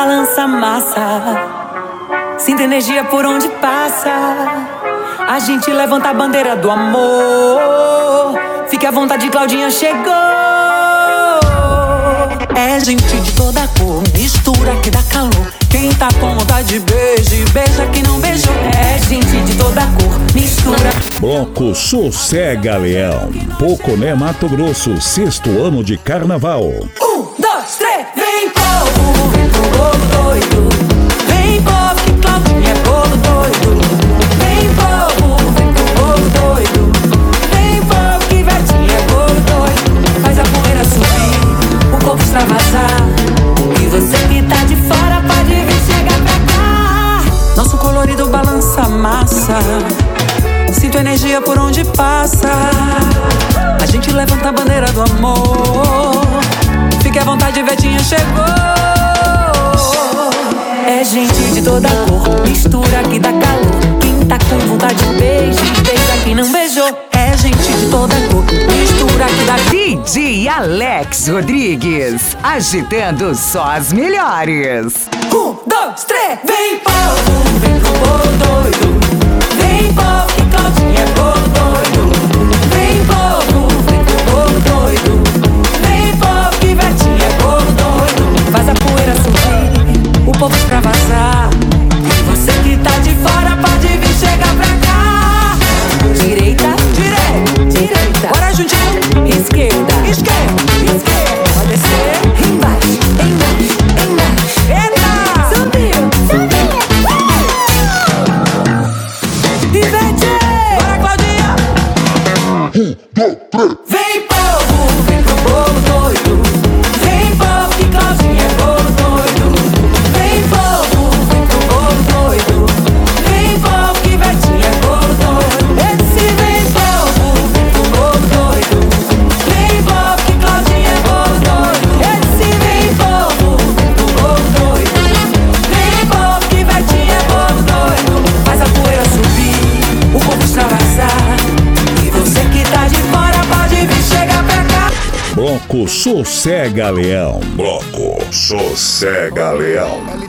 balança a massa, sinto energia por onde passa. A gente levanta a bandeira do amor. Fique à vontade, Claudinha chegou. É gente de toda cor, mistura que dá calor. Quem tá com vontade de beijo, beija quem não beijou. É gente de toda cor, mistura. Bloco Sossega Leão, Poconé, Mato Grosso, 6º ano de carnaval. 1, 2, 3, vem povo, vem pro bolo doido. Vem povo que Claudinha é bolo doido. Vem povo, vem pro bolo doido. Vem povo que Vetinha é bolo doido. Faz a poeira subir, o corpo extravasar. E você que tá de fora pode vir chegar pra cá. Nosso colorido balança a massa, sinto energia por onde passa. A gente levanta a bandeira do amor. Fique à vontade, Vetinha chegou. É gente de toda cor, mistura que dá calor. Quem tá com vontade de beijo, beija quem não beijou. É gente de toda cor, mistura que dá DJ Alex Rodrigues, agitando só as melhores. 1, 2, 3, vem povo, vem pro bolo doido. Vem povo que Claudinha é bolo doido. Vem povo, vem pro bolo doido. Vem povo que Vetinha é bolo doido. Faz a poeira subir, o povo extravasar. E você que tá de fora pode vir chegar pra cá. Direita, direita, direita. Bora juntinho. Esquerda, esquerda, esquerda. Pode descer, embaixo, embaixo, embaixo. Eita, subiu, subiu. Ivete, bora Claudinha. 1, 2, 3. Vem povo, vem pro bolo doido. Vem povo que Claudinha é bolo doido. Vem povo, vem pro bolo doido. Vem povo que Vetinha é bolo doido. Esse vem povo, vem pro bolo doido. Vem povo que Claudinha é bolo doido. Esse vem povo, vem pro bolo doido. Vem povo que Vetinha é bolo doido. Faz a poeira subir, o povo extravasar. E você que tá de fora pode vir chegar pra cá. Bloco Sossega Leão, Bloco Sossega Leão.